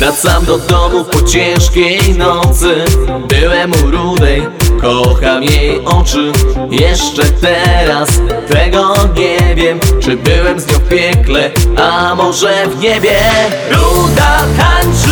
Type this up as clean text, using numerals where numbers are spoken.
Wracam do domu po ciężkiej nocy. Byłem u rudej, kocham jej oczy. Jeszcze teraz tego nie wiem, czy byłem z nią w piekle, a może w niebie. Ruda tańczy